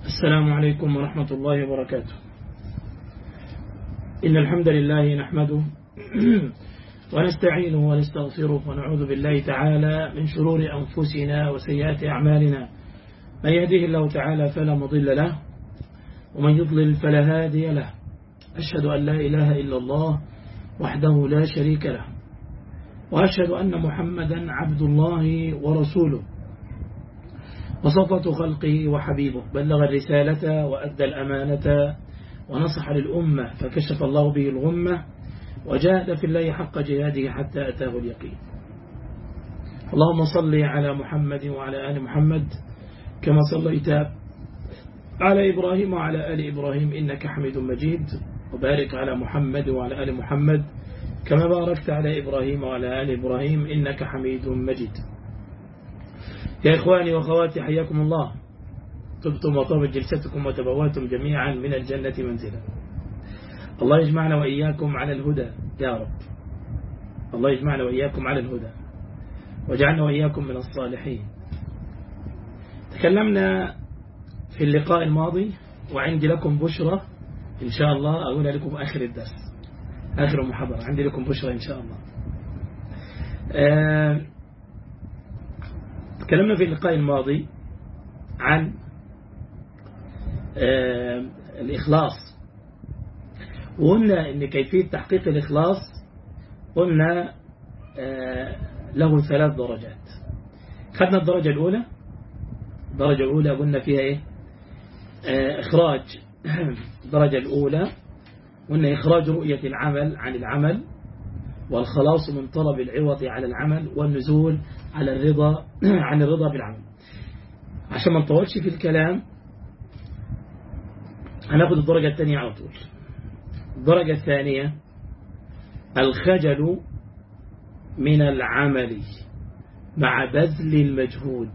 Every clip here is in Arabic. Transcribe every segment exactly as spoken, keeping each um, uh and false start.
السلام عليكم ورحمة الله وبركاته. إن الحمد لله نحمده ونستعينه ونستغفره ونعوذ بالله تعالى من شرور أنفسنا وسيئات أعمالنا. من يهده الله تعالى فلا مضل له ومن يضلل فلا هادي له. أشهد أن لا إله إلا الله وحده لا شريك له، وأشهد أن محمدا عبد الله ورسوله وصفة خلقه وحبيبه، بلغ الرسالة وأدى الأمانة ونصح للأمة فكشف الله به الغمة وجاهد في الله حق جهاده حتى أتاه اليقين. اللهم صل على محمد وعلى آل محمد كما صليت على إبراهيم وعلى آل إبراهيم إنك حميد مجيد، وبارك على محمد وعلى آل محمد كما باركت على إبراهيم وعلى آل إبراهيم إنك حميد مجيد. يا إخواني وأخواتي، حياكم الله. طبتم وطابت جلستكم وتبواتم جميعا من الجنة منزلا. الله يجمعنا وإياكم على الهدى يا رب. الله يجمعنا وإياكم على الهدى وجعلنا وإياكم من الصالحين. تكلمنا في اللقاء الماضي، وعندي لكم بشرة إن شاء الله أقولها لكم آخر الدرس، آخر المحاضرة عندي لكم بشرة إن شاء الله. آه تكلمنا في اللقاء الماضي عن آه الإخلاص، وقلنا إن كيفية تحقيق الإخلاص قلنا آه له ثلاث درجات. خدنا الدرجة الأولى، الدرجة الأولى قلنا فيها إيه؟ آه إخراج الدرجة الأولى قلنا إخراج رؤية العمل عن العمل، والخلاص من طلب العوض على العمل، والنزول على الرضا عن الرضا بالعمل. عشان ما نطولش في الكلام هناخد الدرجة الثانية على طول. الدرجة الثانية الخجل من العمل مع بذل المجهود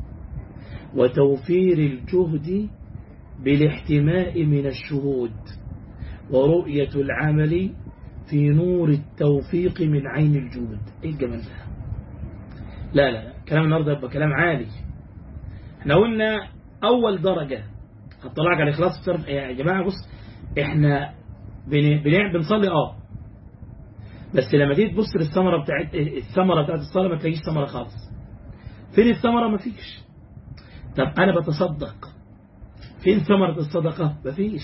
وتوفير الجهد بالاحتماء من الشهود، ورؤية العمل في نور التوفيق من عين الجود. ايه الجمال ده؟ لا لا لا كلام النهارده يبقى كلام عالي. احنا قلنا اول درجة هتطلعك على الاخلاص الصرف. يا جماعة بص، احنا بن... بنصلي اه بس لما تيجي تبص للثمرة بتاعت الثمرة بتاعت الصلاة ما تلاقيش ثمرة خالص. فين الثمرة؟ ما فيش. طب انا بتصدق، فين ثمرة الصدقة؟ ما فيش.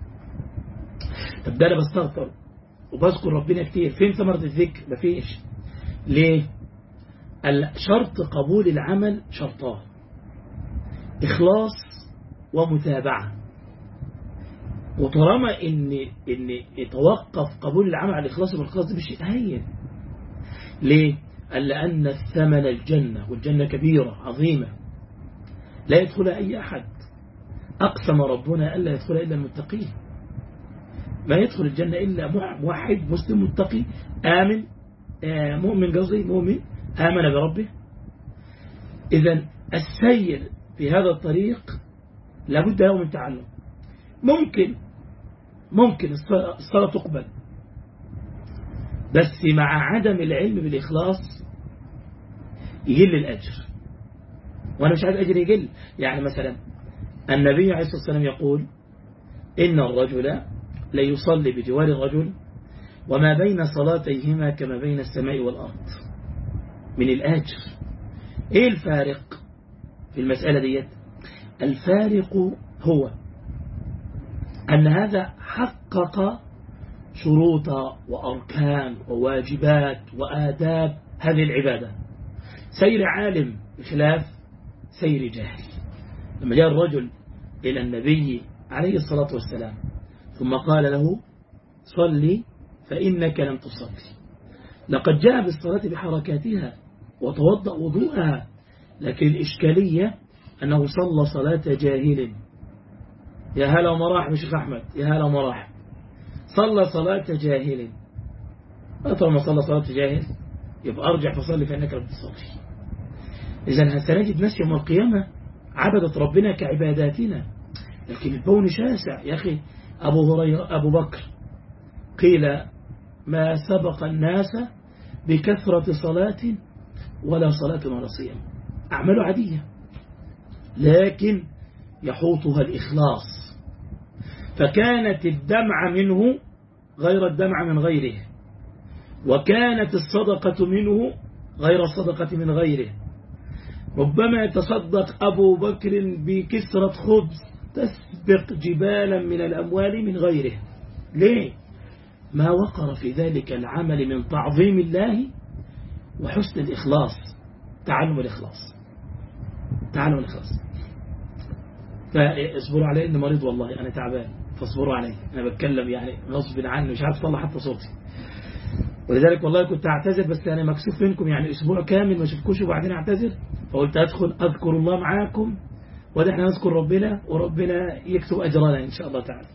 طب ده انا بستغفر وبذكر ربنا كتير، فين ثمرة الذكر؟ مفيش. ليه؟ شرط قبول العمل شرطان: إخلاص ومتابعة. وطالما إن إن يتوقف قبول العمل على الإخلاص والإخلاص ده مش هين. ليه؟ قال لأن الثمن الجنة، والجنة كبيرة عظيمة لا يدخلها أي أحد. أقسم ربنا ألا يدخلها إلا المتقين. ما يدخل الجنة إلا موحد مسلم متقي آمن آه مؤمن قصدي مؤمن آمن بربه. إذن السير في هذا الطريق لابد له من تعلم. ممكن ممكن الصلاة تقبل، بس مع عدم العلم بالإخلاص يقل الأجر. وأنا مش عايز أجر يقل. يعني مثلا النبي عليه الصلاة والسلام يقول: إن الرجل ليصلي بجوار الرجل وما بين صلاتيهما كما بين السماء والأرض من الأجر. إيه الفارق في المسألة ديت؟ الفارق هو أن هذا حقق شروط وأركان وواجبات وآداب هذه العبادة. سير عالم بخلاف سير جاهل. لما جاء الرجل إلى النبي عليه الصلاة والسلام ثم قال له: صلي فإنك لم تصلي. لقد جاء بالصلاة بحركاتها وتوضأ وضوءها، لكن الإشكالية أنه صلى صلاة جاهل. يا هلا ومراحب يا شيخ أحمد، يا هلا ومراحب. صلى صلاة جاهل. طالما صلى صلاة جاهل يبقى أرجع فصلي فإنك لم تصلي. إذن سنجد ناس يوم القيامة عبدت ربنا كعباداتنا، لكن البون شاسع يا أخي. أبو هريرة أبو بكر قيل: ما سبق الناس بكثرة صلاة ولا صلاة ولا صيام. أعمال عادية، لكن يحوطها الإخلاص، فكانت الدمع منه غير الدمع من غيره، وكانت الصدقة منه غير الصدقة من غيره. ربما يتصدق أبو بكر بكسرة خبز تسبق جبالا من الأموال من غيره. ليه؟ ما وقر في ذلك العمل من تعظيم الله وحسن الإخلاص. تعلم الإخلاص، تعلم الإخلاص. فاصبروا علي إني مريض، والله أنا تعبان فاصبروا علي. أنا بتكلم يعني غصب عني، مش عارف أطلع حتى صوتي، ولذلك والله كنت أعتذر، بس أنا مكسوف منكم، يعني أسبوع كامل ما شفتكوش وبعدين أعتذر، فقلت أدخل أذكر الله معاكم، وده احنا نذكر ربنا وربنا يكتب أجرنا إن شاء الله تعالى.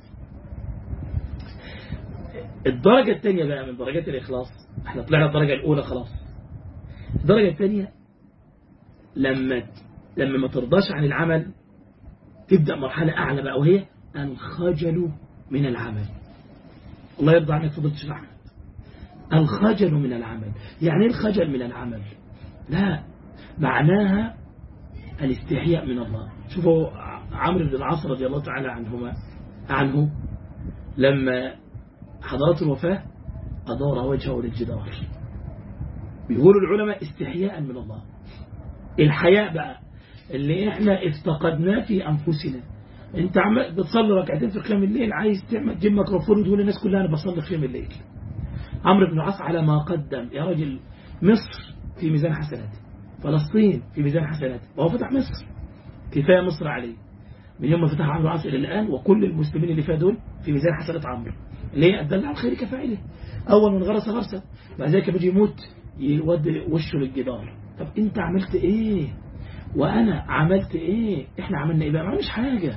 الدرجة الثانية بقى من درجات الإخلاص، احنا طلعنا الدرجة الأولى خلاص. الدرجة الثانية لما لما ما ترضاش عن العمل تبدأ مرحلة أعلى بقى، وهي الخجل من العمل. الله يرضى عنك فضلت شيخ أحمد. الخجل من العمل، يعني ايه الخجل من العمل؟ لا، معناها الاستحياء من الله. شوفوا عمرو بن العاص رضي الله تعالى عنهما عنه لما حضرت الوفاة أدار وجهه للجدار. بيقولوا العلماء استحياء من الله. الحياء بقى اللي احنا افتقدناه في أنفسنا. انت عمال بتصلي ركعتين في قيام الليل، عايز تعمل جيب ميكروفون وتقول للناس كلها انا بصلي قيام الليل. عمرو بن العاص على ما قدم يا راجل، مصر في ميزان حسناته، فلسطين في ميزان حسناته، وهو فتح مصر، كفايه مصر عليه من يوم ما فتح عمرو بن العاص الى الان، وكل المسلمين اللي فيها دول في ميزان حسنات عمرو. ليه؟ الدل على الخير كفاعله. اول من غرس غرسه، بعد ذلك بيجي يموت يودي وشه للجدار. طب انت عملت ايه وانا عملت ايه؟ احنا عملنا ايه بقى؟ ما عملناش حاجه.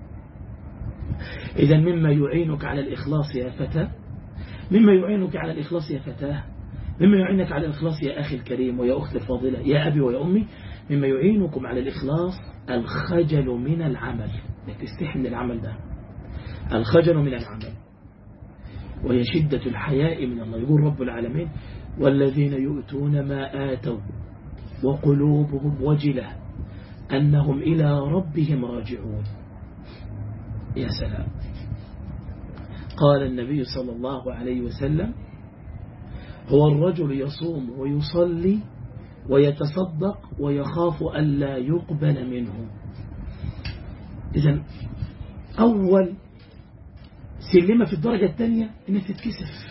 اذا مما يعينك على الاخلاص يا فتى، مما يعينك على الإخلاص يا فتاة، مما يعينك على الإخلاص يا أخي الكريم ويا أختي الفاضلة، يا أبي ويا أمي، مما يعينكم على الإخلاص الخجل من العمل. انك تستحي من العمل ده، الخجل من العمل، وهي شدة الحياء من الله. يقول رب العالمين والذين يؤتون ما آتوا وقلوبهم وجلة أنهم إلى ربهم راجعون. يا سلام. قال النبي صلى الله عليه وسلم هو الرجل يصوم ويصلي ويتصدق ويخاف ألا يقبل منه. إذن أول سلمة في الدرجة الثانية إنك تتكسف،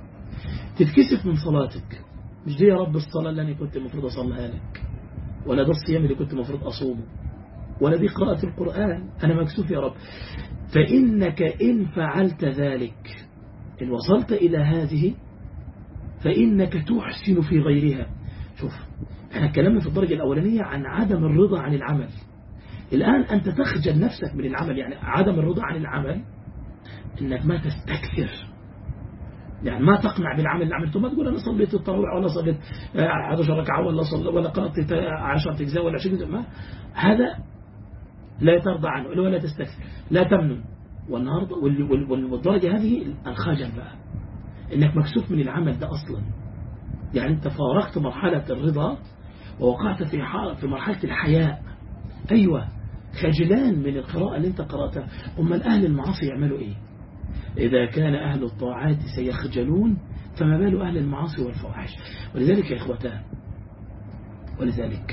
تتكسف من صلاتك. مش دي يا رب الصلاة اللي أنا كنت المفروض أصلها لك، ولا ده الصيام اللي كنت المفروض أصومه، ولا دي قراءة القرآن، أنا مكسوف يا رب. فإنك إن فعلت ذلك، إن وصلت إلى هذه، فإنك تحسن في غيرها. شوف، احنا اتكلمنا في الدرجة الأولانية عن عدم الرضا عن العمل. الآن أنت تخجل نفسك من العمل. يعني عدم الرضا عن العمل إنك ما تستكثر، يعني ما تقنع بالعمل اللي عملته. ما تقول أنا صليت التراويح ولا صليت أحد عشر ركعة ولا صليت ولا قرأت عشرة أجزاء ولا عشرين جزء، ما هذا لا ترضى عنه ولا تستكثر، لا تمنن. والنهارده والدرجة هذه الخجل بقى، إنك مكسوف من العمل ده أصلا. يعني أنت فارقت مرحلة الرضا ووقعت في في مرحلة الحياء. أيوة، خجلان من القراءة اللي أنت قرأتها. أما أهل المعاصي يعملوا إيه؟ إذا كان أهل الطاعات سيخجلون، فما بال أهل المعاصي والفواحش؟ ولذلك يا إخوتان، ولذلك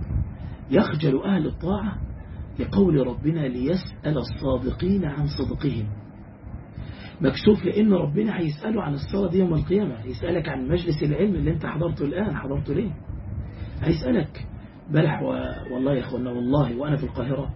يخجل أهل الطاعة لقول ربنا ليسأل الصادقين عن صدقهم. مكشوف لأن ربنا هيسأله عن الصلاة دي يوم القيامة، هيسألك عن مجلس العلم اللي انت حضرته الآن، حضرته ليه؟ هيسألك. بلح و... والله يا أخوانا، والله وأنا في القاهرة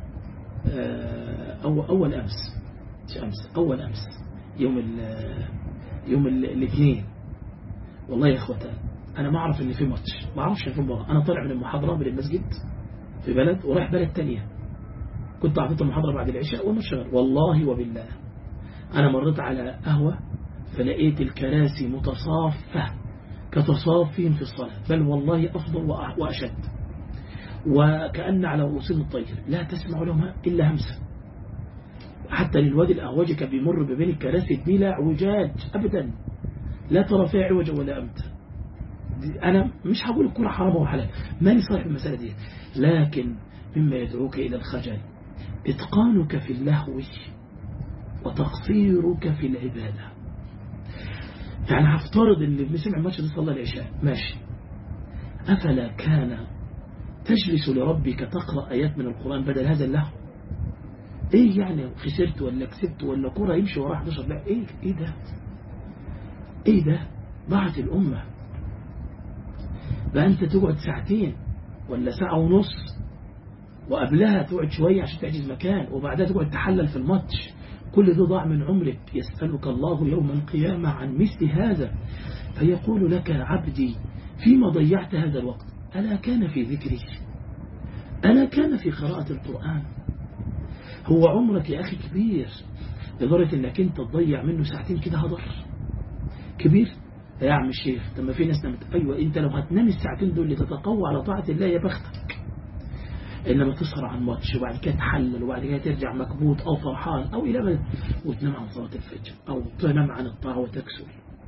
أول, أول أمس مش أمس أول أمس يوم ال... يوم الاثنين، والله يا أخوتان أنا ما أعرف إن في ماتش، ما أعرفش إن في مباراة. أنا طالع من المحاضرة من المسجد في بلد ورايح بلد تانية، كنت أعطيت المحاضرة بعد العشاء والمشغل. والله وبالله أنا مريت على قهوة فلقيت الكراسي متصافة كتصافين في الصلاة، بل والله أفضل وأشد، وكأن على رؤوسهم الطير لا تسمع لهم إلا همسة. حتى للوادي الأهواجي كان بيمر بين الكراسي بلا عوجاج أبدا، لا ترى فيها عوجا ولا أمتا. أنا مش هقول الكرة حرام وحلال، ماني صالح بالمسألة دي، لكن مما يدعوك إلى الخجل إتقانك في اللهو وتقصيرك في العبادة. يعني هفترض ان اللي سمع الماتش ده صلى العشاء ماشي، أفلا كان تجلس لربك تقرأ آيات من القرآن بدل هذا اللهو؟ ايه يعني خسرت ولا كسبت ولا كرة يمشي وراح حداشر لا ايه ايه ده ايه ده ضاعت الأمة. بقى انت تقعد ساعتين ولا ساعة ونص وقبلها تقعد شوية عشان تحجز مكان وبعدها تقعد تحلل في الماتش، كل ده ضاع من عمرك. يسألك الله يوم القيامة عن مثل هذا فيقول لك عبدي فيما ضيعت هذا الوقت؟ ألا كان في ذكري؟ ألا كان في قراءة القرآن؟ هو عمرك يا أخي كبير لدرجة أنك أنت تضيع منه ساعتين كده هدر كبير يا عم الشيخ. طب ما في ناس نمت، أيوة أنت لو هتنام الساعتين دول لتتقوى على طاعة الله يا بختك، إنما تسهر عن ماتش وبعد كده تحلل وبعد كده ترجع مكبوت أو فرحان أو إلى ما وتنام عن صلاة الفجر أو تنام عن الطاعة وتكسل.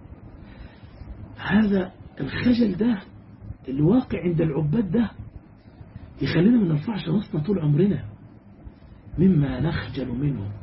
هذا الخجل ده الواقع عند العباد ده يخلينا ما نرفعش راسنا طول عمرنا مما نخجل منه.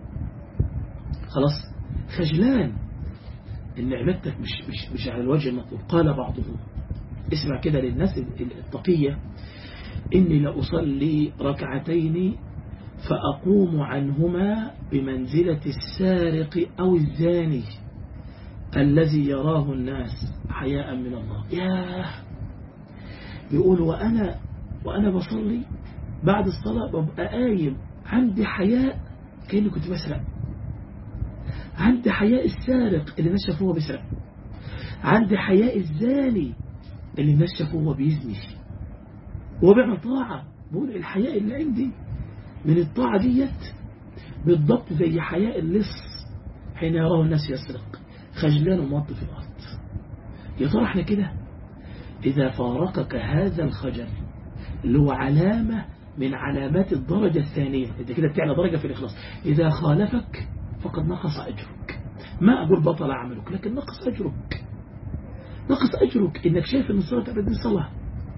خلاص خجلان إن عبادتك مش, مش, مش على الوجه المطلوب. قال بعضهم، اسمع كده للناس التقية، إني لأصلي ركعتين فأقوم عنهما بمنزلة السارق أو الزاني الذي يراه الناس حياء من الله. ياه، بيقول وأنا وأنا بصلي بعد الصلاة ببقى قايم عندي حياء كأني كنت بسرق، عندي حياء السارق اللي الناس شافوه بيسرق، عندي حياء الزاني اللي الناس شافوه بيزني وبيعمل طاعة. بقول الحياء اللي عندي من الطاعة ديت بالضبط زي حياء اللص حين يراه الناس يسرق خجلان وموط في الأرض. يا ترى احنا كده؟ إذا فارقك هذا الخجل اللي هو علامة من علامات الدرجة الثانية، انت كده بتعلى درجة في الإخلاص، إذا خالفك فقد نقص أجرك. ما أقول بطل عملك لكن نقص أجرك، نقص أجرك إنك شايف أن الصلاة أبدا صلاة.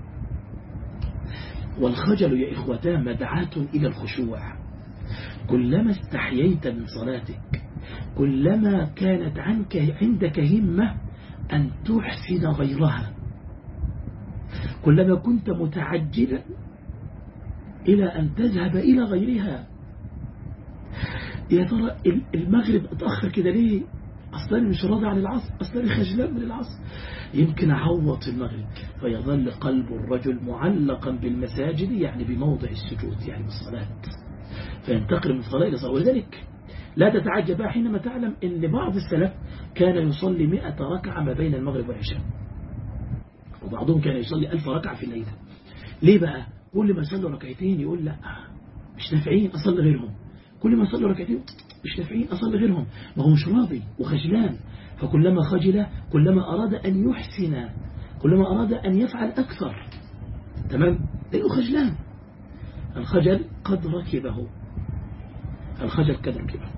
والخجل يا إخوتان مدعاة إلى الخشوع. كلما استحييت من صلاتك كلما كانت عنك عندك همة أن تحسن غيرها، كلما كنت متعجلا إلى أن تذهب إلى غيرها. يا ترى المغرب اتأخر كده ليه؟ أصلا مش راضي عن العصر، أصلا خجلان من العصر، يمكن أعوض في المغرب. فيظل قلب الرجل معلقا بالمساجد يعني بموضع السجود يعني بالصلاة، فينتقل من صلاة إلى صلاة. ولذلك لا تتعجب حينما تعلم أن بعض السلف كان يصلي مئة ركعة ما بين المغرب والعشاء، وبعضهم كان يصلي ألف ركعة في الليلة. ليه بقى؟ كل ما صلوا ركعتين يقول لا مش نافعين أصلي غيرهم، كل ما صلوا ركعتين مش نافعين أصلي غيرهم، ما هو مش راضي وخجلان. فكلما خجل كلما أراد أن يحسن، كلما أراد أن يفعل أكثر. تمام؟ لأنه خجلان. الخجل قد ركبه، الخجل قد ركبه.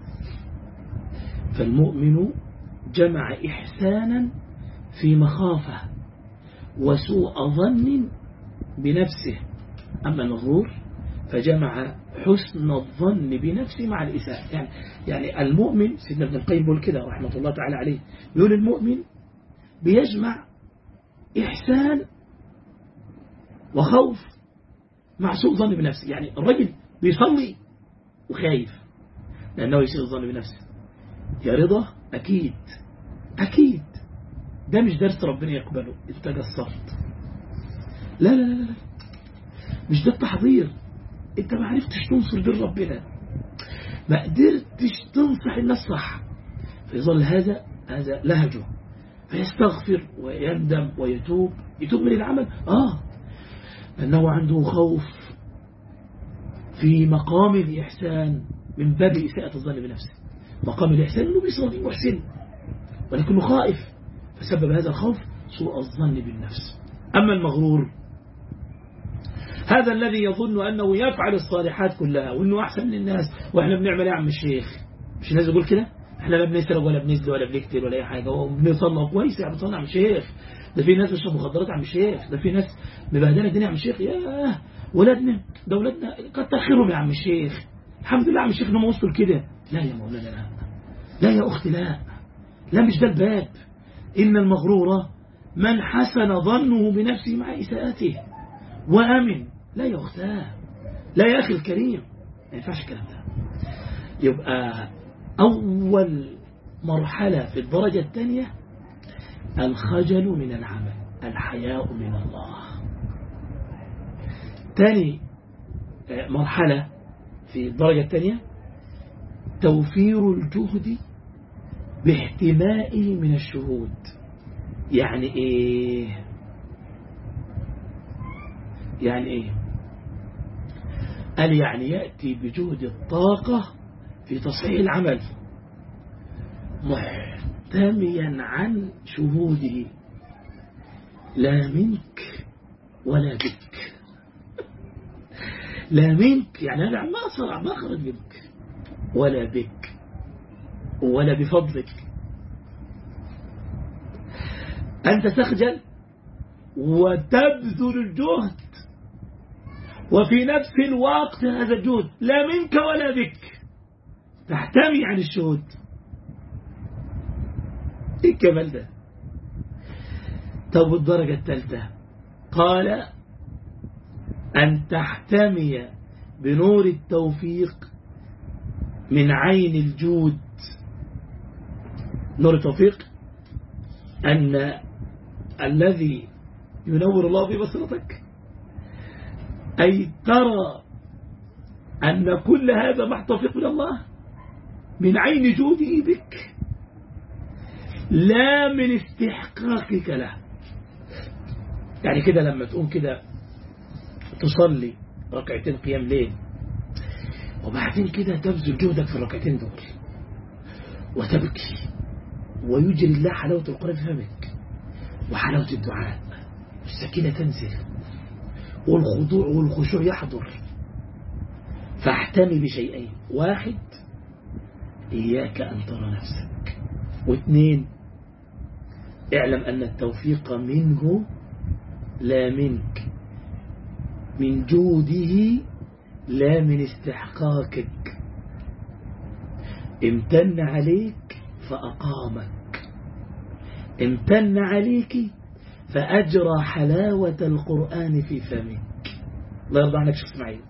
فالمؤمن جمع إحسانا في مخافة وسوء ظن بنفسه، أما المغرور فجمع حسن الظن بنفسه مع الإساءة. يعني يعني المؤمن، سيدنا ابن القيم بيقول كده رحمة الله تعالى عليه، بيقول المؤمن بيجمع إحسان وخوف مع سوء ظن بنفسه. يعني الرجل بيصلي وخايف لأنه يسيء الظن بنفسه. يا رضا أكيد أكيد ده مش درس ربنا يقبله، انت قصرت. لا لا لا لا مش ده التحضير، انت ما عرفتش تنصر دين ربنا، ما قدرتش تنصح الناس صح، فيظل هذا هذا لهجه، فيستغفر ويندم ويتوب. يتوب من العمل آه لأنه عنده خوف في مقام الإحسان من باب إساءة الظن بنفسه. مقام الإحسان أنه بيصلي محسن ولكنه خائف، فسبب هذا الخوف سوء الظن بالنفس. أما المغرور هذا الذي يظن أنه يفعل الصالحات كلها وأنه أحسن من الناس. وإحنا بنعمل إيه يا عم الشيخ؟ مش الناس يقول كده؟ إحنا لا بنسرق ولا بنزل ولا بنكتل ولا أي حاجة، وبنصلي كويس يا عم بنصلي يا عم الشيخ. ده في ناس بتشرب مخدرات يا عم الشيخ، ده في ناس مبهدله الدنيا يا عم الشيخ. ياه ولادنا ده ولادنا كتر خيرهم يا عم الشيخ. الحمد لله عم الشيخ ما وصل كده. لا يا مولانا لا، لا يا أختي لا، لا مش ده الباب. إن المغرور من حسن ظنه بنفسه مع إساءته وأمن. لا يا أختاه، لا يا أخي الكريم، ما ينفعش الكلام ده. يبقى أول مرحلة في الدرجة الثانية الخجل من العمل، الحياء من الله. ثاني مرحلة في الدرجة الثانية توفير الجهد باحتمائه من الشهود. يعني ايه؟ يعني ايه؟ قال يعني يأتي بجهد الطاقة في تصحيح العمل محتميا عن شهوده، لا منك ولا بك. لا منك يعني أنا ما أصرع ما أخرج منك، ولا بك ولا بفضلك. أنت تخجل وتبذل الجهد، وفي نفس الوقت هذا الجهد لا منك ولا بك، تحتمي عن الشهود. إيه الكمال ده؟ طب الدرجة الثالثة قال أن تحتمي بنور التوفيق من عين الجود. نور التوفيق أن الذي ينور الله في بصيرتك، أي ترى أن كل هذا مع توفيق من الله من عين جوده بك، لا من استحقاقك له. يعني كده لما تقوم كده تصلي ركعتين قيام ليل، وبعدين كده تبذل جهدك في الركعتين دول وتبكي، ويجري الله حلاوة القرآن في فمك وحلاوة الدعاء، والسكينة تنزل والخضوع والخشوع يحضر. فاحتمي بشيئين: واحد إياك أن ترى نفسك، واثنين اعلم أن التوفيق منه لا منك، من جوده لا من استحقاقك. امتن عليك فأقامك، امتن عليك فأجرى حلاوة القرآن في فمك. الله يرضى عنك شخص معي.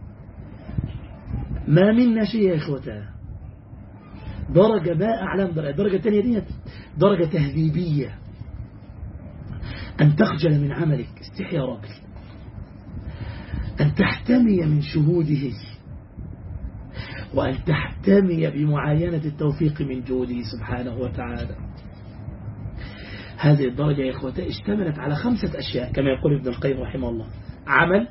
ما منا شيء يا إخوتنا، درجة ما أعلم درجة. الدرجة الثانية دي درجة تهذيبية، أن تخجل من عملك، استحي يا راجل، أن تحتمي من شهوده، وأن تحتمي بمعاينة التوفيق من جوده سبحانه وتعالى. هذه الدرجة يا إخوتي اشتملت على خمسة أشياء كما يقول ابن القيم رحمه الله: عمل،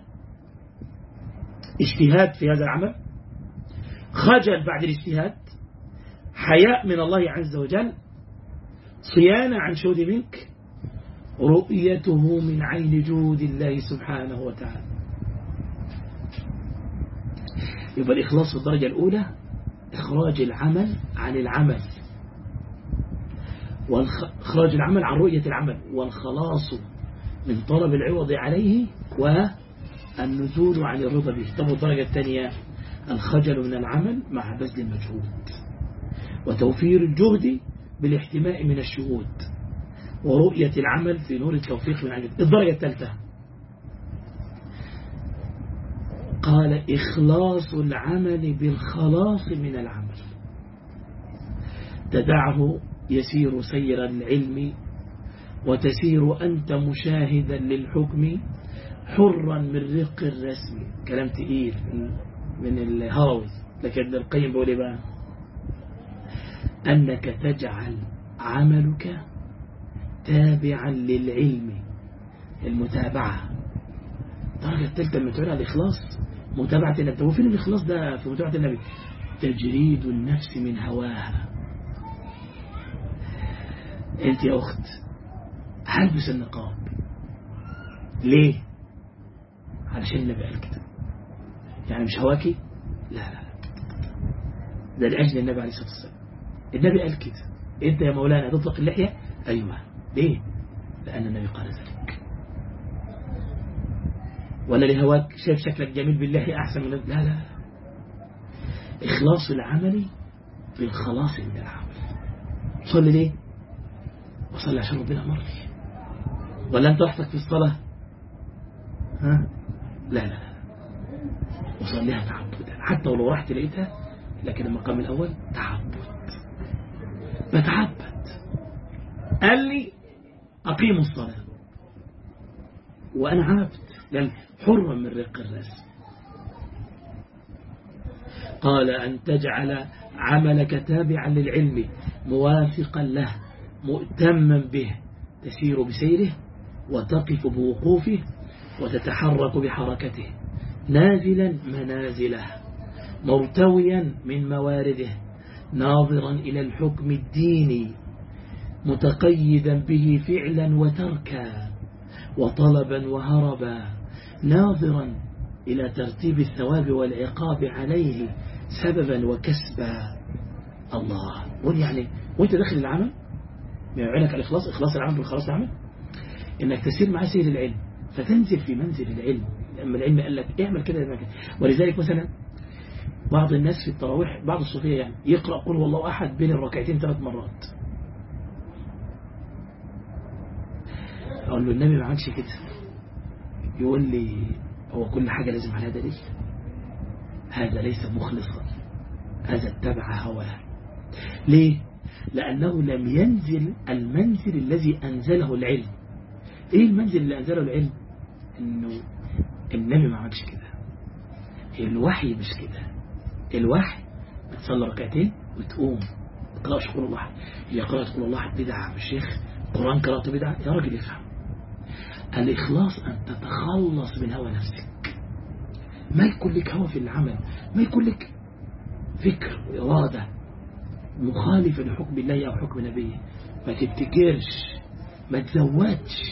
اجتهاد في هذا العمل، خجل بعد الاجتهاد، حياء من الله عز وجل، صيانة عن شهود منك، رؤيته من عين جود الله سبحانه وتعالى. يبقى الإخلاص في الدرجة الأولى إخراج العمل عن العمل، وإخراج العمل عن رؤية العمل، والخلاص من طلب العوض عليه والنزول عن الرضا به. طب الدرجة الثانية الخجل من العمل مع بذل المجهود، وتوفير الجهد بالاحتماء من الشهود، ورؤية العمل في نور التوفيق من عند. الدرجة الثالثة قال إخلاص العمل بالخلاص من العمل، تدعه يسير سير العلم، وتسير أنت مشاهدا للحكم، حرا من رق الرسم. كلام تقيل من الهروي، لكن ابن القيم بيقول ايه بقى؟ أنك تجعل عملك تابعا للعلم، المتابعة. الدرجة الثالثة المتابعة الإخلاص، متابعة النبي. وفين الإخلاص ده في متابعة النبي؟ تجريد النفس من هواها. أنت يا أخت هلبس النقاب ليه؟ علشان النبي قال كده. يعني مش هواكي؟ لا لا ده لأجل النبي عليه الصلاة والسلام. النبي قال كده. أنت يا مولانا تطلق اللحية؟ أيوة. ليه؟ لأن النبي قال ذلك. ولا لهواك شايف شكلك جميل باللحية أحسن من؟ لا لا إخلاص العمل بالخلاص من العمل. صلي ليه؟ وصلي عشان ربنا أمرني. ولا أنت وحدك في الصلاة؟ ها؟ لا لا لا، وصليها تعبدا، حتى ولو رحت لقيتها، لكن المقام الأول تعبد. بتعبد. قال لي أقيموا الصلاة وأنا عبد، قال حرا من رق الراس. قال أن تجعل عملك تابعا للعلم موافقا له مؤتما به، تسير بسيره وتقف بوقوفه وتتحرك بحركته، نازلا منازله، مرتويا من موارده، ناظرا إلى الحكم الديني، متقيدا به فعلا وتركا وطلبا وهربا، ناظرا إلى ترتيب الثواب والعقاب عليه سببا وكسبا. الله، قول يعني وانت داخل العمل ما يعينك على الإخلاص، إخلاص العمل بالخلاص العمل، إنك تسير مع سير العلم فتنزل في منزل العلم. لما العلم قال لك اعمل كده يعمل كده. ولذلك مثلا بعض الناس في التراويح، بعض الصوفية يعني يقرأ قل والله أحد بين الركعتين ثلاث مرات. أقول له النبي ما عملش كده. يقول لي هو كل حاجة لازم عليها دليل؟ هذا ليس مخلصا، هذا اتبع هواه. ليه؟ لأنه لم ينزل المنزل الذي أنزله العلم. إيه المنزل اللي أنزله العلم؟ إنه النبي ما عملش كده، الوحي مش كده. الوحي بتصلي ركعتين وتقوم تقرأش قول الله. اللي يقرأ تقول الله بدعة بالشيخ، القرآن قرأته بدعة، يا راجل افهم. الإخلاص أن تتخلص من هوى نفسك، ما يكون لك هوى في العمل، ما يكون لك فكر وإرادة مخالفة لحكم الله أو حكم نبيه. ما تبتكرش، ما تزودش،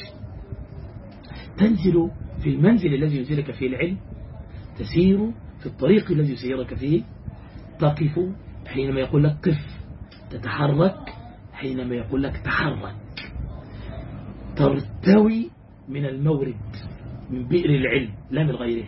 تنزل في المنزل الذي ينزلك فيه العلم، تسير في الطريق الذي يسيرك فيه، تقف حينما يقول لك قف، تتحرك حينما يقول لك تحرك، ترتوي من المورد، من بئر العلم لا من غيره.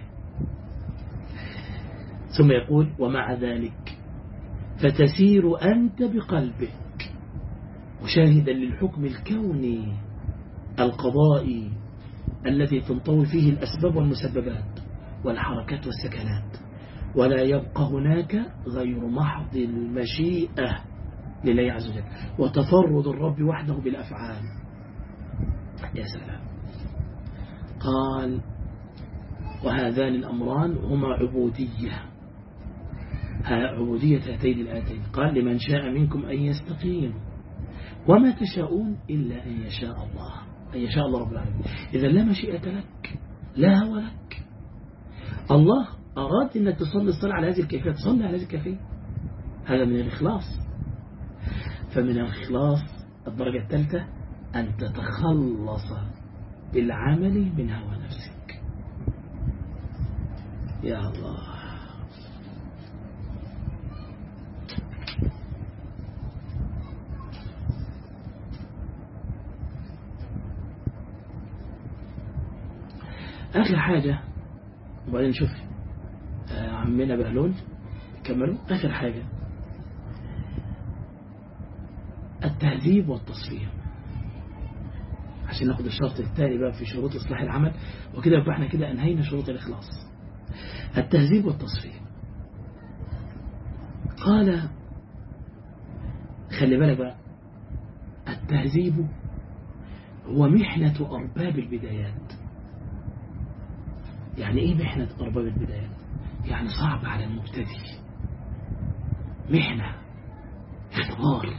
ثم يقول ومع ذلك فتسير أنت بقلبك مشاهدا للحكم الكوني القضائي الذي تنطوي فيه الأسباب والمسببات والحركات والسكنات، ولا يبقى هناك غير محض المشيئة لله عز وجل وتفرد الرب وحده بالأفعال. يا سلام. قال وهذان الأمران هما عبودية، عبودية هاتين الآتين. قال لمن شاء منكم أن يستقيم وما تشاءون إلا أن يشاء الله، أن يشاء الله رب العالمين. إذا لا مشيئة لك، لا هو لك. الله أراد أنك تصلي الصلاة على هذه الكيفية، تصلي على هذه الكيفية. هذا من الإخلاص. فمن الإخلاص الدرجة الثالثة أن تتخلص بالعمل من هوى نفسك. يا الله. آخر حاجة وبعدين نشوف عمنا بهلول كملوا. آخر حاجة التهذيب والتصفية، عشان ناخد الشرط الثاني بقى في شروط إصلاح العمل. وكده يبقى احنا كده أنهينا شروط الإخلاص. التهذيب والتصفية. قال خلي بالك بقى، التهذيب هو محنة أرباب البدايات. يعني إيه محنة أرباب البدايات؟ يعني صعب على المبتدئ، محنة، اختبار،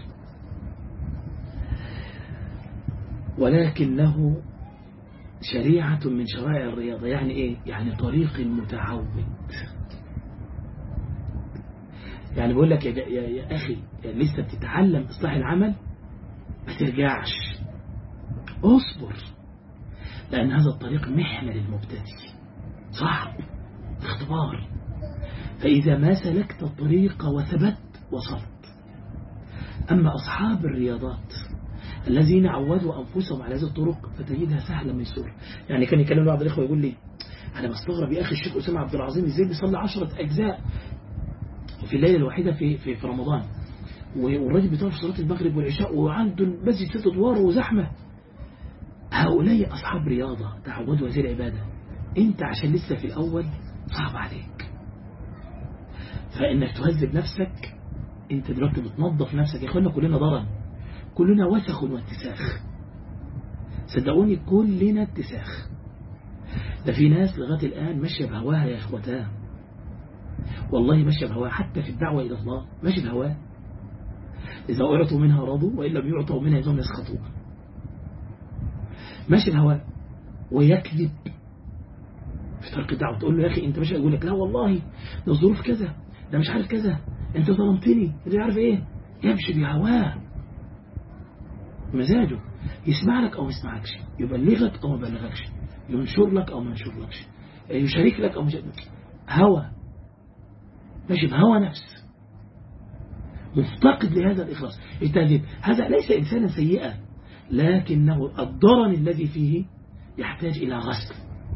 ولكنه شريعة من شرائع الرياضة. يعني إيه؟ يعني طريق المتعود. يعني بقول لك يا, يا, يا أخي يعني لسه بتتعلم إصلاح العمل، ما ترجعش، اصبر، لأن هذا الطريق محنة للمبتدئ، صعب، اختبار. فإذا ما سلكت الطريق وثبت وصلت. أما أصحاب الرياضات الذين عودوا أنفسهم على هذه الطرق فتجدها سهلة ميسورة. يعني كان يكلم بعض الإخوة يقول لي أنا بستغرب يا أخي الشيخ أسامة عبد العظيم إزاي بيصلي عشرة أجزاء في الليلة الواحدة في, في, في رمضان، والراجل بيطلع في صلاة المغرب والعشاء وعنده المسجد ست أدوار وزحمة. هؤلاء أصحاب رياضة تعودوا هذه العبادة، أنت عشان لسه في الأول صعب عليك، فإنك تهذب نفسك. أنت دلوقتي بتنظف نفسك يا أخوانا، كلنا ضرن، كلنا وسخ واتساخ، صدقوني كلنا اتساخ. ده في ناس لغاية الآن ماشية بهواها يا إخوتها، والله ماشية بهواها، حتى في الدعوة إلى الله ماشي بهواها. إذا أعطوا منها رضوا وإن لم يعطوا منها يزون يسخطون، ماشي بهواها ويكذب في طريق الدعوة. تقول له يا أخي أنت ماشي، يقول لك لا والله ده الظروف كذا، ده مش عارف كذا، أنت ظلمتني، أنت عارف إيه، يمشي بهواه مزاجه، يسمع لك أو ما يسمعكش، يبلغك أو ما يبلغكش، ينشر لك أو ما ينشرلكش، يشارك لك أو ما يشارك، هوى، ماشي بهوى نفس، مفتقد لهذا الإخلاص. التهذيب هذا ليس إنسانا سيئا، لكنه الضرن الذي فيه يحتاج إلى غسل.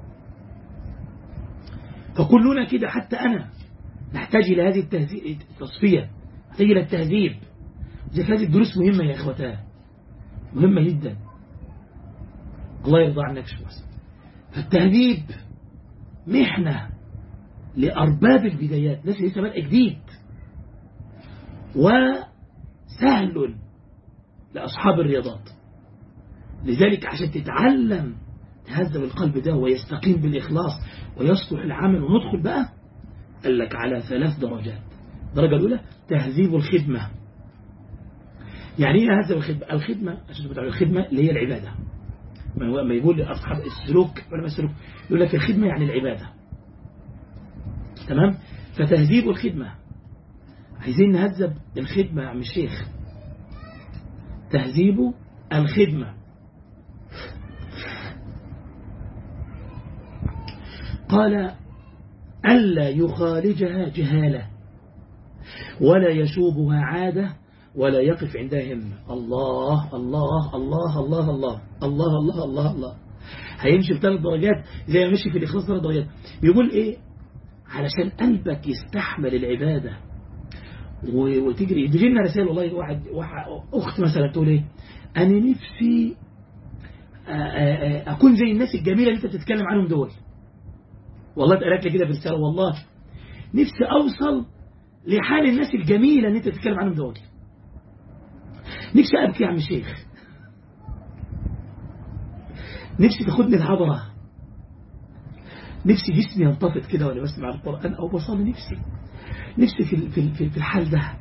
فكلنا كده، حتى أنا نحتاج إلى هذه التصفية، نحتاج إلى التهذيب. هذه الدروس مهمة يا إخوتها، مهمة جدا، الله يرضى عنك شو. فالتهذيب محنة لأرباب البدايات، ناس لسه بدأ جديد، وسهل لأصحاب الرياضات. لذلك عشان تتعلم تهذب القلب ده ويستقيم بالإخلاص ويصلح العمل وندخل بقى، قال لك على ثلاث درجات. الدرجة الأولى تهذيب الخدمة. يعني ايه هذا الخدمة؟ الخدمة عشان تبقى الخدمة اللي هي العبادة. ما يقول لأصحاب السلوك ولا السلوك يقول لك الخدمة يعني العبادة، تمام؟ فتهذيب الخدمة، عايزين نهذب الخدمة يا عم الشيخ، تهذيب الخدمة. قال ألا يخالجها جهالة ولا يشوبها عادة ولا يقف عندها همة. الله الله الله الله الله الله الله الله الله هيمشي بثلاث درجات زي ما مشي في الإخلاص ثلاث درجات. بيقول إيه؟ علشان قلبك يستحمل العبادة وتجري. بيجي لنا رسائل والله، واحد, واحد أخت مثلا تقول إيه، أنا نفسي أكون زي الناس الجميلة اللي أنت بتتكلم عنهم دول. والله اتقالت لي كده في رسالة، والله نفسي أوصل لحال الناس الجميلة اللي أنت بتتكلم عنهم دول. نفسي أبكي يا عم الشيخ، نفسي تاخدني الحضرة، نفسي جسمي ينتفض كده وأنا بسمع القرآن أو بصلي، نفسي نفسي في في في الحال ده.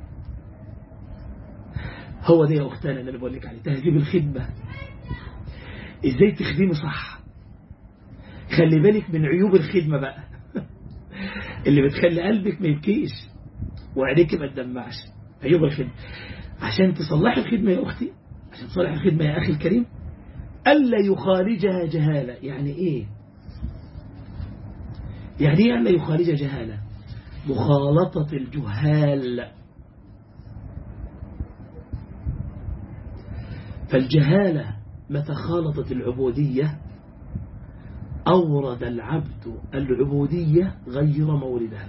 هو ده يا أختنا اللي أنا بقول لك عليه، تهذيب الخدمة. إزاي تخدمي صح؟ خلي بالك من عيوب الخدمة بقى اللي بتخلي قلبك ما يبكيش وعينيك ما تدمعش. عيوب الخدمة عشان تصلح الخدمة يا أختي، عشان تصلح الخدمة يا أخي الكريم، ألا يخالجها جهالة. يعني إيه؟ يعني إيه ألا يخالجها جهالة؟ مخالطة الجهال. فالجهالة متى خالطت العبودية أورد العبد العبودية غير موردها،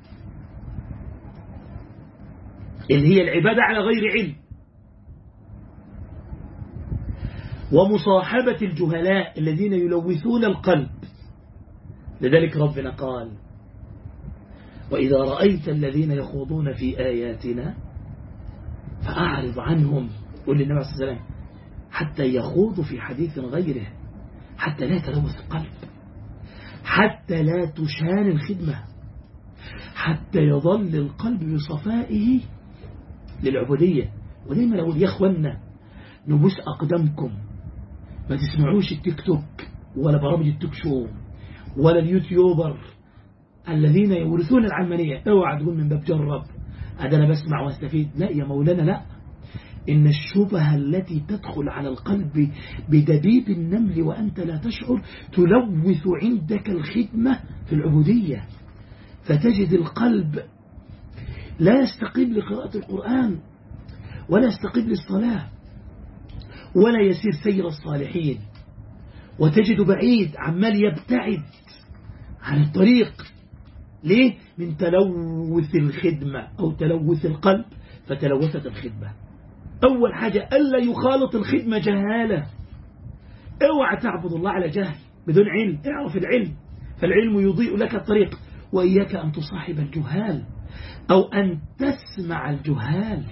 اللي هي العبادة على غير علم. ومصاحبة الجهلاء الذين يلوثون القلب. لذلك ربنا قال وإذا رأيت الذين يخوضون في آياتنا فأعرض عنهم، قل للنبي عليه الصلاة والسلام، حتى يخوضوا في حديث غيره، حتى لا تلوث القلب، حتى لا تشان الخدمة، حتى يظل القلب بصفائه للعبودية. ودايما أقول يا أخوانا نبوس أقدامكم، ما تسمعوش التيك توك ولا برامج التوك شو ولا اليوتيوبر الذين يورثون العلمانية. اوعى تقول من باب جرب هذا أنا بسمع واستفيد. لا يا مولانا، لا، إن الشبهة التي تدخل على القلب بدبيب النمل وأنت لا تشعر تلوث عندك الخدمة في العبودية، فتجد القلب لا يستقيم لقراءة القرآن ولا يستقيم للصلاة ولا يسير سير الصالحين، وتجد بعيد عمال يبتعد عن الطريق. ليه؟ من تلوث الخدمة أو تلوث القلب، فتلوثت الخدمة. أول حاجة ألا يخالط الخدمة جهالة. اوعى تعبد الله على جهل بدون علم، اعرف العلم، فالعلم يضيء لك الطريق. وإياك أن تصاحب الجهال أو أن تسمع الجهال.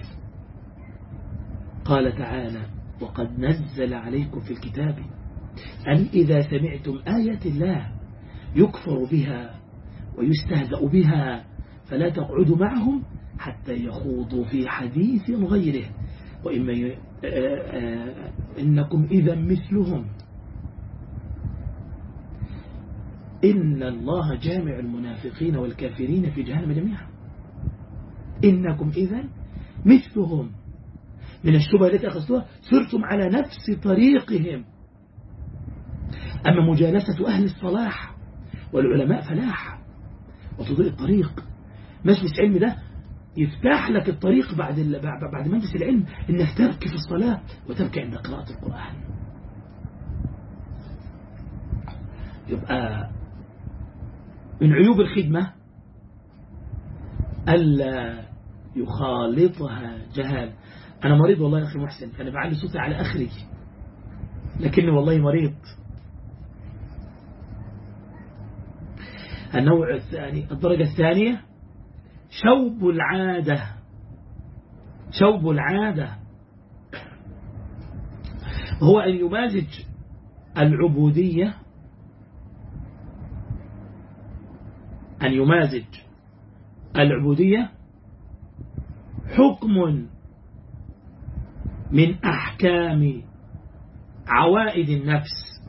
قال تعالى: وقد نزل عليكم في الكتاب أن إذا سمعتم آية الله يكفر بها ويستهزأ بها فلا تقعدوا معهم حتى يخوضوا في حديث غيره وإما ي... إنكم إذا مثلهم إن الله جامع المنافقين والكافرين في جهنم جميعا. إنكم إذا مثلهم. من الشبهة التي أخذتها سرتم على نفس طريقهم. أما مجالسة أهل الصلاح والعلماء فلاح وتضيء الطريق. مجلس علم ده يفتح لك الطريق بعد بعد مجلس العلم، إنك تبكي في الصلاة وتبكي عند قراءة القرآن. يبقى من عيوب الخدمة ألا يخالطها جهال. أنا مريض والله يا أخي محسن، فأنا بعلي صوتي على أخري، لكني والله مريض. النوع الثاني، الدرجة الثانية، شوب العادة. شوب العادة هو أن يمازج العبودية أن يمازج العبودية حكم من أحكام عوائد النفس.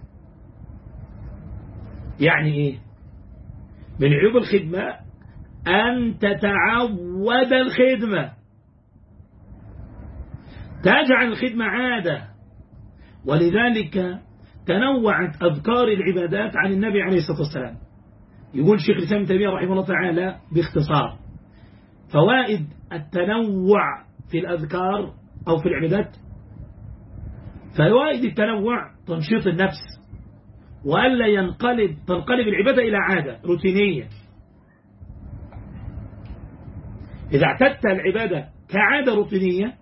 يعني إيه؟ من عيوب الخدمة أن تتعود الخدمة، تجعل الخدمة عادة. ولذلك تنوعت أذكار العبادات عن النبي عليه الصلاة والسلام. يقول شيخ الإسلام ابن تيمية رحمه الله تعالى باختصار: فوائد التنوع في الأذكار أو في العبادات، فوائد التنوع تنشيط النفس، وألا ينقلب تنقلب العبادة إلى عادة روتينية. إذا اعتدت العبادة كعادة روتينية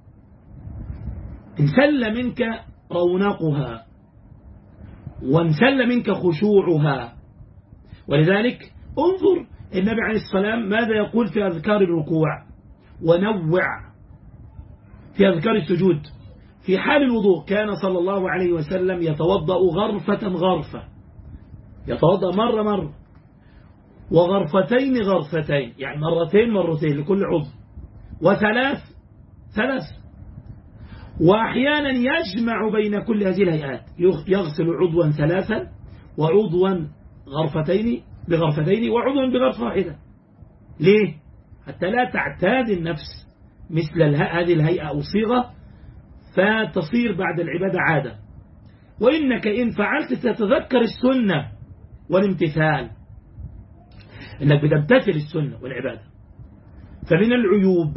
انسل منك رونقها وانسل منك خشوعها. ولذلك انظر النبي عليه الصلاة والسلام ماذا يقول في أذكار الركوع: ونوع في أذكار السجود. في حال الوضوء كان صلى الله عليه وسلم يتوضأ غرفة غرفة، يتوضأ مرة مرة، وغرفتين غرفتين، يعني مرتين مرتين لكل عضو، وثلاث ثلاث، وأحيانا يجمع بين كل هذه الهيئات، يغسل عضوا ثلاثا وعضوا غرفتين بغرفتين وعضوا بغرفة واحدة. ليه؟ حتى لا تعتاد النفس مثل هذه الهيئة أو صيغة فتصير بعد العبادة عادة. وإنك إن فعلت تتذكر السنة والامتثال، إنك بتمتثل السنة والعبادة. فمن العيوب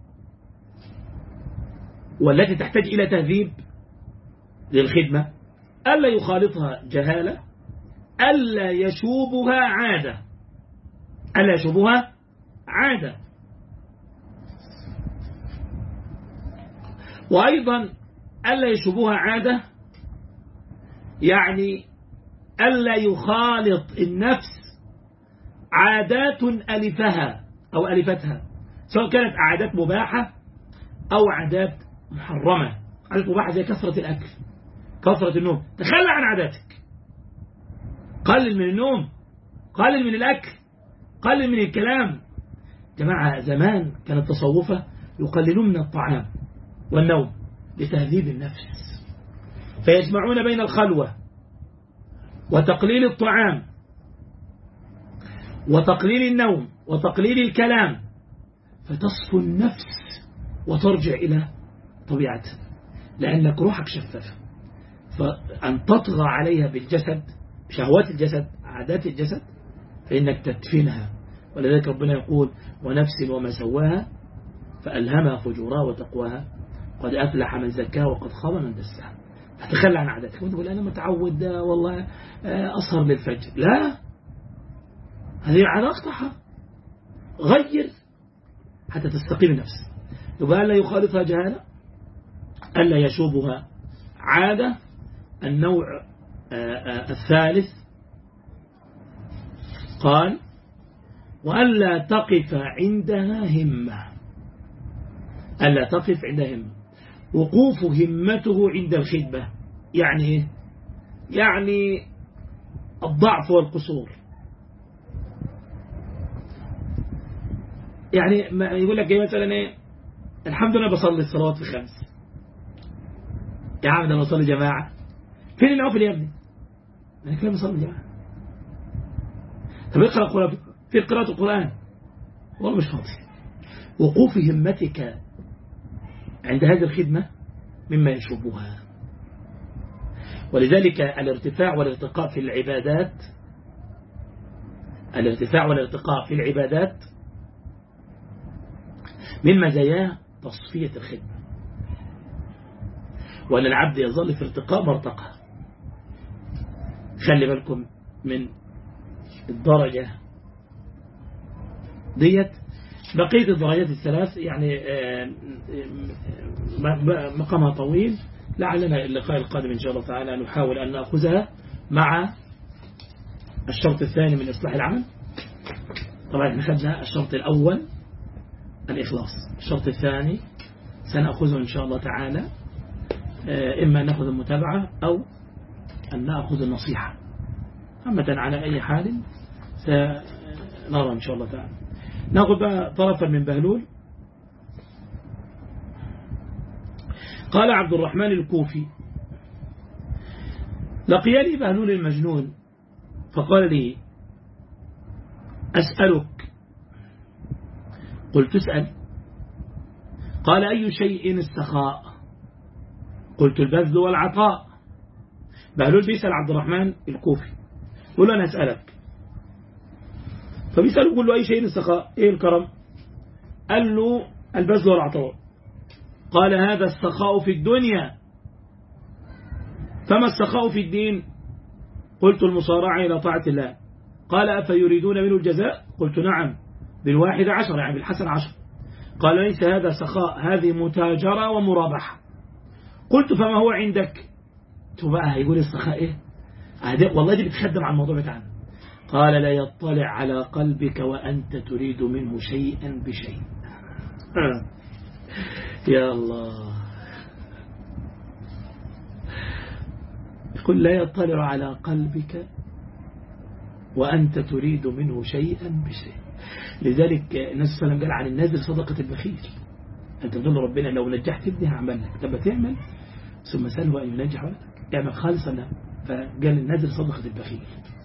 والتي تحتاج إلى تهذيب للخدمة ألا يخالطها جهالة، ألا يشوبها عادة، ألا يشوبها عادة. وأيضا ألا يشوبها عادة يعني ألا يخالط النفس عادات ألفها أو ألفتها، سواء كانت عادات مباحة أو عادات محرمة. عادات مباحة زي كثرة الأكل، كثرة النوم، تخلى عن عاداتك، قلل من النوم، قلل من الأكل، قلل من الكلام. جماعة زمان كانت التصوفة يقللون من الطعام والنوم لتهذيب النفس، فيجمعون بين الخلوة وتقليل الطعام وتقليل النوم وتقليل الكلام، فتصفو النفس وترجع إلى طبيعتها، لأنك روحك شفافة. فأن تطغى عليها بالجسد، بشهوات الجسد، عادات الجسد، فإنك تدفنها. ولذلك ربنا يقول: ونفس وما سواها فألهمها فجورها وتقواها قد أفلح من زكاها وقد خاب من دساها. فتخلى عن عادتك وتقول: أنا متعود والله أسهر للفجر. لا، هذه عادة أقطعها. غير حتى تستقيم النفس. يبقى ألا يخالطها جهالة، ألا يشوبها عادة. النوع الثالث قال وألا تقف عندها همة. ألا تقف عندها همة، وقوف همته عند الخدمة يعني إيه؟ يعني الضعف والقصور. يعني ما يقول لك مثلا إيه؟ الحمد لله بصلي الصلوات الخمس، يا عم ده بصلي جماعة، فين النوافل يا ابني؟ أنا كلام بصلي جماعة. طب اقرأ القرآن، في قراءة القرآن والله مش فاضي. وقوف همتك عند هذه الخدمة مما يشوبها. ولذلك الارتفاع والارتقاء في العبادات الارتفاع والارتقاء في العبادات من مزاياه تصفية الخدمة، وأن العبد يظل في ارتقاء مرتقى. خلي بالكم من الدرجة ديت. بقية الدرجات الثلاث يعني مقامها طويل، لعلنا اللقاء القادم إن شاء الله تعالى نحاول أن نأخذها مع الشرط الثاني من إصلاح العمل. طبعا احنا خدنا الشرط الأول الإخلاص، الشرط الثاني سنأخذه إن شاء الله تعالى إما نأخذ المتابعة أو أن نأخذ النصيحة. عامة على أي حال سنرى إن شاء الله تعالى. نأخذ بقى طرفا من بهلول. قال عبد الرحمن الكوفي لقياني بهلول المجنون فقال لي أسألك. قلت اسأل. قال أي شيء السخاء؟ قلت البذل والعطاء. بهلول بيسأل عبد الرحمن الكوفي يقول له أنا أسألك، فبيسأله يقول له أي شيء السخاء؟ إيه الكرم؟ قال له البذل والعطاء. قال هذا السخاء في الدنيا، فما السخاء في الدين؟ قلت المصارعة إلى طاعة الله. قال أفيريدون منه الجزاء؟ قلت نعم، بالواحد عشر يعني بالحسن عشر. قال ليس هذا سخاء، هذه متاجرة ومرابحة. قلت فما هو عندك؟ تبقى هيقول السخاء إيه؟ والله دي بتخدم على الموضوع بتاعنا. قال لا يطلع على قلبك وأنت تريد منه شيئا بشيء. يا الله، يقول لا يطلع على قلبك وأنت تريد منه شيئا بشيء. لذلك النبي صلى الله عليه وسلم قال عن النازل صدقة البخيل. أنت تقول ربنا لو نجحت ابني هعمل لك، طب تعمل ثم سأله أن ينجح ولدك، اعمل خالصا له. فقال النازل صدقة البخيل.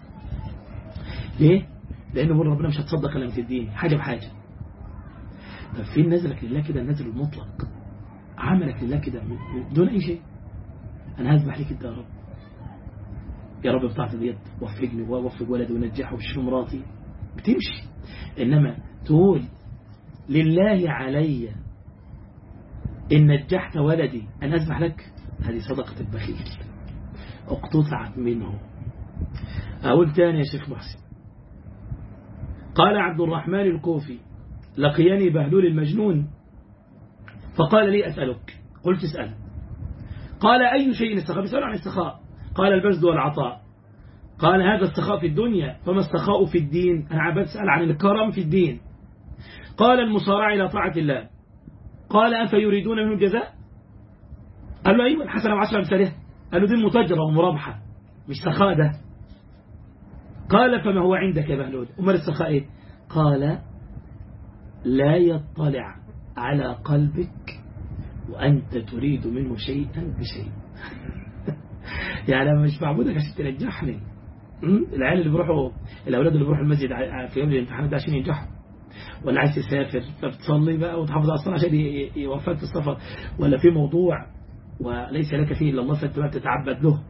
ليه؟ لأنه بقول ربنا مش هتصدق إلا ما تديني حاجة بحاجة. طب فين نزلك لله كده النزل المطلق؟ عملك لله كده دون أي شيء. أنا هذبح لك يا رب، يا رب بتاعت اليد وفقني ووفق ولدي ونجحه وشوف مراتي، بتمشي. إنما تقول لله علي إن نجحت ولدي أن أذبح لك، هذه صدقة البخيل اقتطعت منه. أقول تاني يا شيخ محسن. قال عبد الرحمن الكوفي لقياني بهلول المجنون فقال لي أسألك. قلت اسأل. قال أي شيء السخاء؟ بيسأل عن السخاء. قال البذل والعطاء. قال هذا السخاء في الدنيا، فما السخاء في الدين؟ أنا عبد أسأل عن الكرم في الدين. قال المصارعة إلى طاعة الله. قال أفيريدون منه الجزاء؟ قال له أيوة الحسنة وعشر أمثالها. قال له دي متاجرة ومرابحة مش سخاء ده. قال فما هو عندك يا بهلول؟ أمر السخاء إيه؟ قال لا يطلع على قلبك وأنت تريد منه شيئا بشيء. يعني أنا مش معبودك عشان تنجحني. العيال اللي بيروحوا الأولاد اللي بيروحوا المسجد في يوم الامتحانات ده عشان ينجحوا، ولا عايز تسافر فبتصلي بقى وتحافظ أصلا عشان يوفقك في السفر، ولا في موضوع وليس لك فيه إلا الله فأنت ما تتعبد له.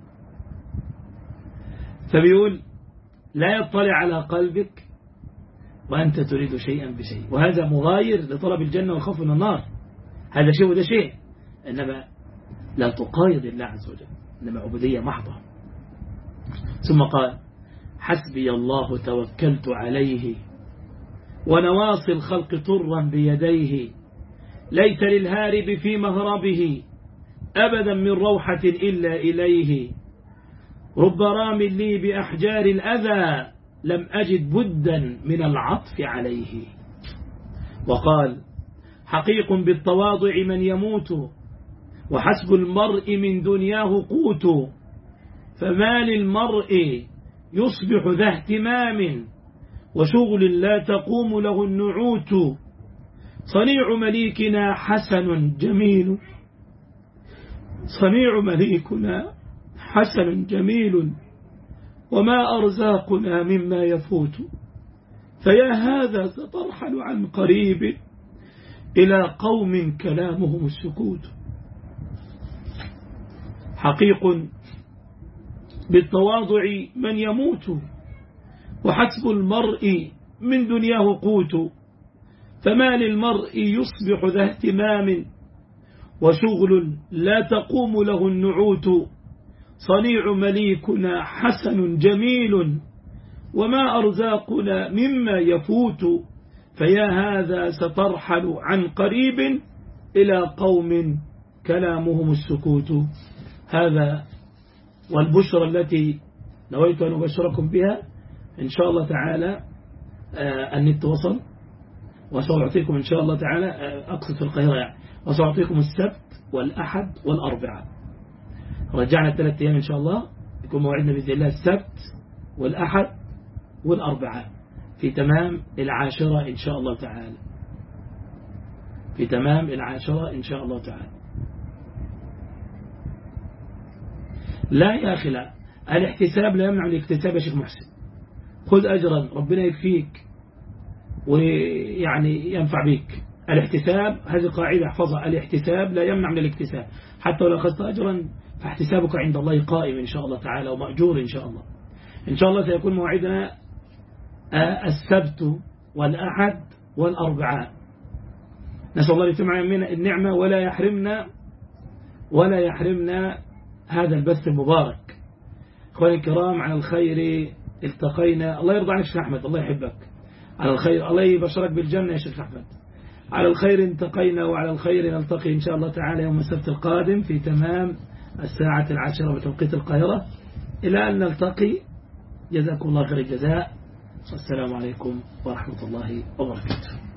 فبيقول لا يطلع على قلبك وأنت تريد شيئا بشيء، وهذا مغاير لطلب الجنة والخوف من النار. هذا شيء وده شيء، إنما لا تقايض الله عز وجل، إنما عبودية محضة. ثم قال حسبي الله توكلت عليه ونواصي الخلق طرا بيديه، ليس للهارب في مهربه أبدا من روحة إلا إليه، رب رام لي بأحجار الأذى لم أجد بدا من العطف عليه. وقال حقيق بالتواضع من يموت، وحسب المرء من دنياه قوت، فما للمرء يصبح ذا اهتمام، وشغل لا تقوم له النعوت، صنيع مليكنا حسن جميل، صنيع مليكنا حسن جميل، وما أرزاقنا مما يفوت، فيا هذا سترحل عن قريب إلى قوم كلامهم السكوت. حقيق بالتواضع من يموت، وحسب المرء من دنياه قوت، فما للمرء يصبح ذا اهتمام، وشغل لا تقوم له النعوت، صنيع مليكنا حسن جميل، وما أرزاقنا مما يفوت، فيا هذا سترحل عن قريب إلى قوم كلامهم السكوت. هذا والبشرى التي نويت أن أبشركم بها إن شاء الله تعالى. آه النت وصل، وسأعطيكم إن شاء الله تعالى، آه أقصد في القاهرة يعني، وسأعطيكم السبت والأحد والأربعاء. رجعنا ثلاثة أيام إن شاء الله، يكون موعدنا بإذن الله السبت والأحد والأربعاء في تمام العاشرة إن شاء الله تعالى، في تمام العاشرة إن شاء الله تعالى. لا يا أخي لا، الاحتساب لا يمنع الاكتساب يا شيخ محسن. خذ أجرا ربنا يكفيك ويعني ينفع بك. الاحتساب هذه قاعدة احفظها، الاحتساب لا يمنع من الاكتساب، حتى لو أخذت أجرا فاحتسابك عند الله قائم إن شاء الله تعالى ومأجور إن شاء الله. إن شاء الله سيكون موعدنا السبت والأحد والأربعاء. نسأل الله يتمع منا النعمة ولا يحرمنا ولا يحرمنا هذا البث المبارك. أخواني الكرام، على الخير التقينا. الله يرضى عنك شيخ أحمد، الله يحبك. على الخير الله يبشرك بالجنة يا شيخ أحمد. على الخير التقينا، وعلى الخير نلتقي إن شاء الله تعالى يوم السبت القادم في تمام الساعة العاشرة بتوقيت القاهرة. إلى أن نلتقي، جزاكم الله خير الجزاء، والسلام عليكم ورحمة الله وبركاته.